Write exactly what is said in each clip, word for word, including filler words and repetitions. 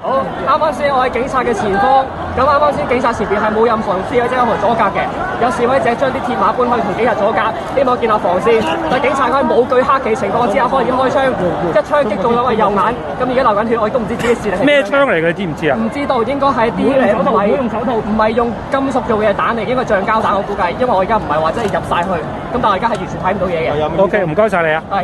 好，啱啱先我喺警察嘅前方，咁啱啱先警察前邊係冇任何示威者任何阻隔嘅，有示威者將啲鐵馬搬去同警察阻隔，希望建立防線。但警察喺冇舉黑旗情況之下開始開槍，一槍擊中咗我右眼，咁而家流緊血，我亦都唔知自己事嚟。咩槍嚟嘅？你知唔知啊？唔知道，應該係啲誒唔係用手套，唔係用金屬做嘅彈嚟，應該橡膠彈我估計，因為我而家唔係話真係入晒去，咁但係而家係完全睇唔到嘢嘅。O K， 唔該晒你啊。係。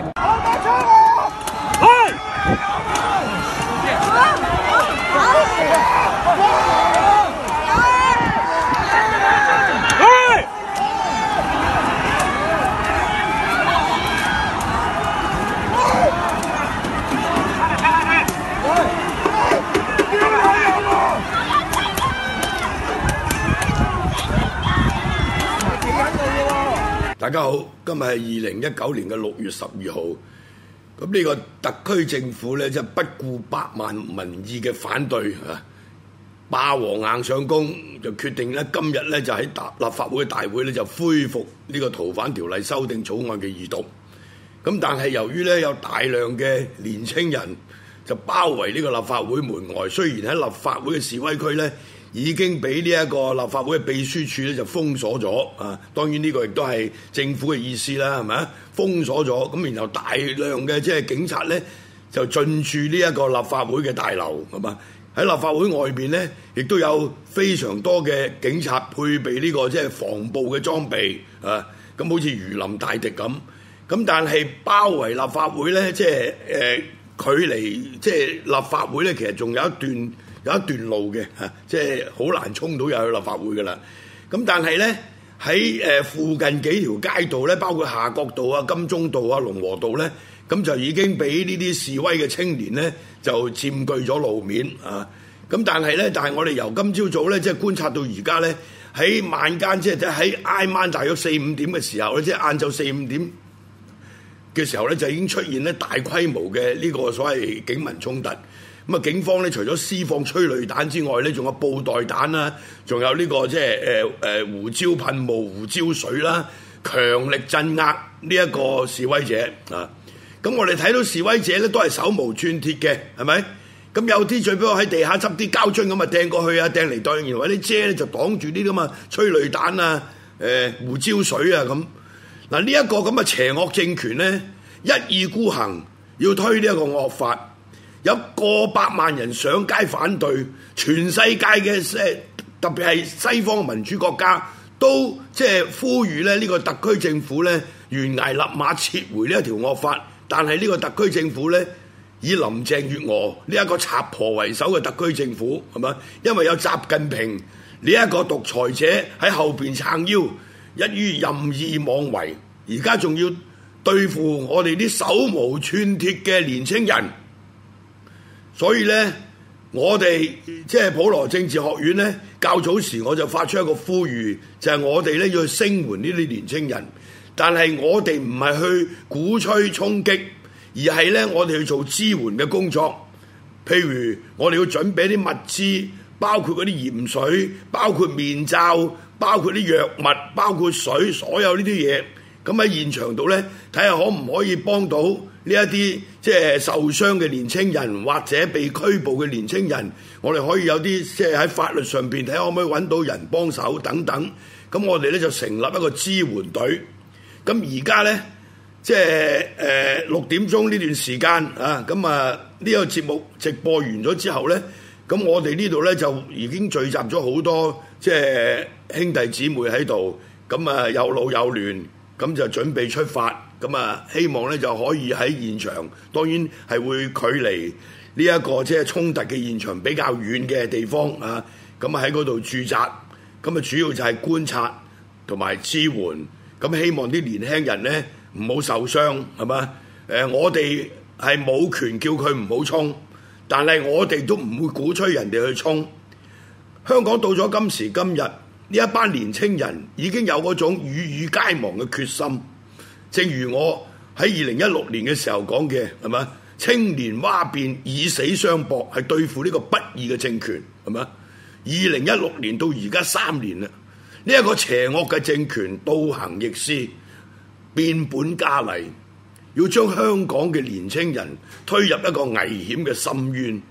大家好，今日係二零一九年嘅六月十二號。咁呢個特區政府咧，即係不顧百萬民意嘅反對啊，霸王硬上弓，就決定咧今日咧就喺立法會大會咧就恢復呢個逃犯條例修訂草案嘅二讀。咁但係由於咧有大量嘅年青人就包圍呢個立法會門外，雖然喺立法會嘅示威區咧，已經俾呢一個立法會嘅秘書處咧就封鎖咗啊！當然呢個亦都係政府嘅意思啦，係咪啊？封鎖咗，咁然後大量嘅即係警察咧就進駐呢一個立法會嘅大樓，係嘛？喺立法會外邊咧，亦都有非常多嘅警察配備呢個即係防暴嘅裝備啊！咁好似如臨大敵咁。咁但係包圍立法會咧，即係誒距離即係立法會咧，其實仲有一段。有一段路嘅嚇，即係好難衝到入去立法會噶啦。咁但係咧喺誒附近幾條街道咧，包括夏慤道啊、金鐘道啊、龍和道咧，咁就已經俾呢啲示威嘅青年咧就佔據咗路面啊。咁但係咧，但係我哋由今朝早咧即係觀察到而家咧，喺晚間即係即係喺挨晚大約四五點嘅時候咧，即係晏晝四五點嘅時候咧，就已經出現咧大規模嘅呢個所謂警民衝突。咁啊，警方咧除咗施放催淚彈之外咧，仲有布袋彈啦，仲有呢個即係誒誒胡椒噴霧、胡椒水啦，強力鎮壓呢一個示威者啊！咁我哋睇到示威者咧都係手無寸鐵嘅，係咪？咁有啲最不過喺地下執啲膠樽咁啊掟過去啊，掟嚟掟去，然後啲遮咧就擋住啲咁啊催淚彈啊、誒、呃、胡椒水啊咁。嗱呢一個咁嘅邪惡政權咧，一意孤行要推呢一個惡法。有過百萬人上街反對，全世界嘅誒特別係西方民主國家都即係呼籲咧呢個特區政府咧懸崖勒馬撤回呢一條惡法，但係呢個特區政府咧以林鄭月娥呢一個賊婆為首嘅特區政府係咪？因為有習近平呢一個獨裁者喺後邊撐腰，一於任意妄為，而家仲要對付我哋啲手無寸鐵嘅年青人。所以咧，我哋即係普羅政治學院咧，較早時我就發出一個呼籲，就係、是、我哋咧要去聲援呢啲年青人，但係我哋唔係去鼓吹衝擊，而係咧我哋去做支援嘅工作。譬如我哋要準備啲物資，包括嗰啲鹽水，包括面罩，包括啲藥物，包括水，所有呢啲嘢。咁喺現場度咧，睇下可唔可以幫到呢一啲即係受傷嘅年青人，或者被拘捕嘅年青人，我哋可以有啲即係喺法律上邊睇下可唔可以揾到人幫手等等。咁我哋咧就成立一個支援隊。咁而家咧即係誒六點鐘呢段時間啊，咁啊呢個節目直播完咗之後咧，咁我哋呢度咧就已經聚集咗好多即係兄弟姊妹喺度，咁啊有老有嫩。咁就準備出發，咁啊希望咧就可以喺現場，當然係會距離呢一個即係衝突嘅現場比較遠嘅地方啊，咁啊喺嗰度駐紮，咁啊主要就係觀察同埋支援，咁希望啲年輕人咧唔好受傷，係嘛？誒，我哋係冇權叫佢唔好衝，但係我哋都唔會鼓吹人哋去衝。香港到咗今時今日，呢一班年青人已經有嗰種與與皆亡嘅決心，正如我喺二零一六年嘅時候講嘅，係嘛？青年蛙變，以死相搏，係對付呢個不義嘅政權，係嘛？二零一六年到而家三年啦，呢一個邪惡嘅政權倒行逆施，變本加厲，要將香港嘅年青人推入一個危險嘅深淵。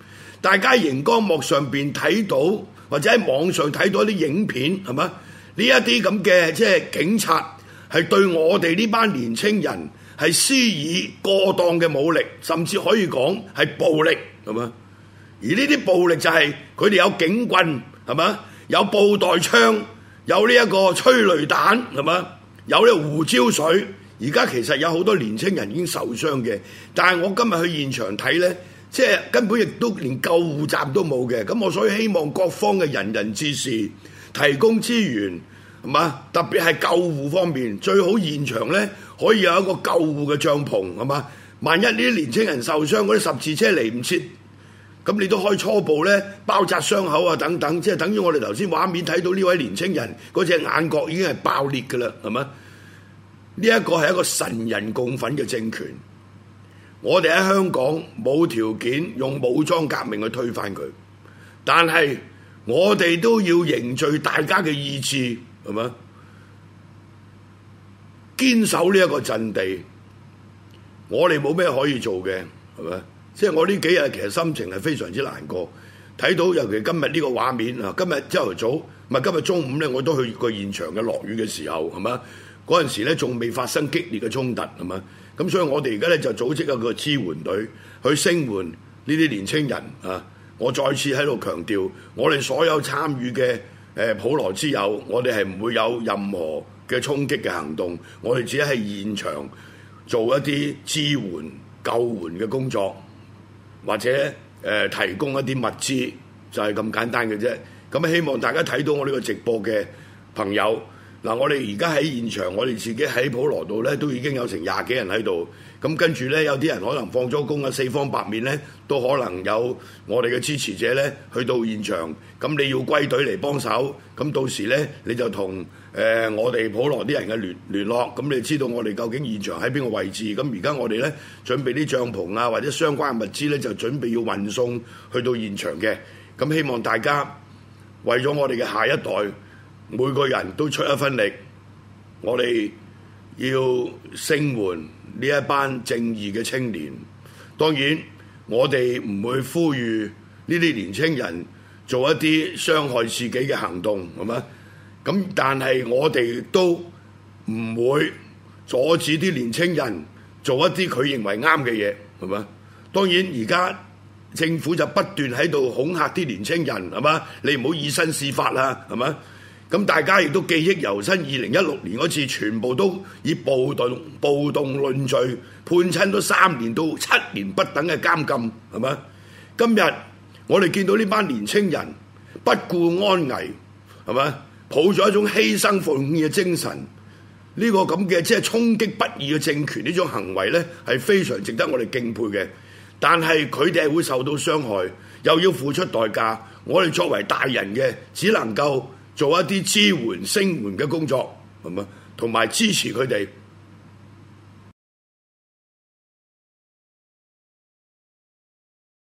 大家熒光幕上邊睇到，或者喺網上睇到啲影片，係嘛？呢一啲咁嘅即係警察係對我哋呢班年青人係施以過當嘅武力，甚至可以講係暴力，係嘛？而呢啲暴力就係佢哋有警棍，係嘛？有布袋槍，有呢一個催淚彈，係嘛？有呢個胡椒水。而家其實有好多年青人已經受傷嘅，但係我今日去現場睇呢，即係根本亦都連救護站都冇嘅。咁我所以希望各方嘅仁人志士提供資源，係嘛？特別係救護方面，最好現場呢可以有一個救護嘅帳篷，係嘛？萬一呢啲年青人受傷，嗰啲十字車嚟唔切，咁你都可以初步呢包紮傷口啊等等，即係等於我哋頭先畫面睇到呢位年青人嗰隻眼角已經係爆裂㗎啦，係嘛？呢一個係一個神人共憤嘅政權，我哋喺香港冇條件用武裝革命去推翻佢，但係我哋都要凝聚大家嘅意志，係嘛？堅守呢一個陣地，我哋冇咩可以做嘅，係咪？即係我呢幾日其實心情係非常之難過，睇到尤其今日呢個畫面啊，今日朝頭早唔係今日中午咧，我都去過現場嘅，落雨嘅時候，係嘛？嗰陣時咧仲未發生激烈嘅衝突，係嘛？咁所以我哋而家咧就組織一個支援隊去聲援呢啲年青人啊！我再次喺度強調，我哋所有參與嘅誒普羅之友，我哋係唔會有任何嘅衝擊嘅行動，我哋只係喺現場做一啲支援救援嘅工作，或者誒、呃、提供一啲物資，就係、是、咁簡單嘅啫。咁希望大家睇到我呢個直播嘅朋友。嗱，我哋而家喺現場，我哋自己喺普羅度咧，都已經有成廿幾人喺度。咁跟住咧，有啲人可能放咗工啊，四方八面咧，都可能有我哋嘅支持者咧去到現場。咁你要歸隊嚟幫手，咁到時咧你就同誒、呃、我哋普羅啲人嘅聯聯絡。咁你知道我哋究竟現場喺邊個位置？咁而家我哋咧準備啲帳篷啊，或者相關嘅物資咧，就準備要運送去到現場嘅。咁希望大家為咗我哋嘅下一代。每個人都出一分力，我哋要聲援呢一班正義嘅青年。當然，我哋唔會呼籲呢啲年青人做一啲傷害自己嘅行動，係嘛？咁但係我哋都唔會阻止啲年青人做一啲佢認為啱嘅嘢，係嘛？當然而家政府就不斷喺度恐嚇啲年青人，係嘛？你唔好以身試法啦，係嘛？咁大家亦都記憶猶新，二零一六年嗰次全部都以暴動暴動論罪，判親都三年到七年不等嘅監禁，係咪？今日我哋見到呢班年青人不顧安危，係咪？抱咗一種犧牲奉獻嘅精神，呢個咁嘅即係衝擊不義嘅政權呢種行為呢，係非常值得我哋敬佩嘅。但係佢哋係會受到傷害，又要付出代價。我哋作為大人嘅，只能夠做一啲支援、聲援嘅工作，係嘛？同埋支持佢哋。